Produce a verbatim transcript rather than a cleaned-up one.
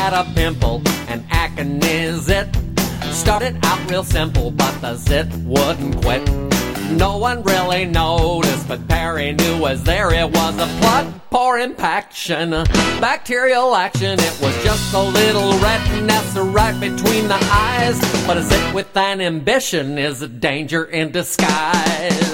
had a pimple, and acne zit. Started out real simple, but the zit wouldn't quit. No one really noticed, but Perry knew was there. It was a blood poor impaction, bacterial action. It was just a little redness right between the eyes, but a zit with an ambition is a danger in disguise.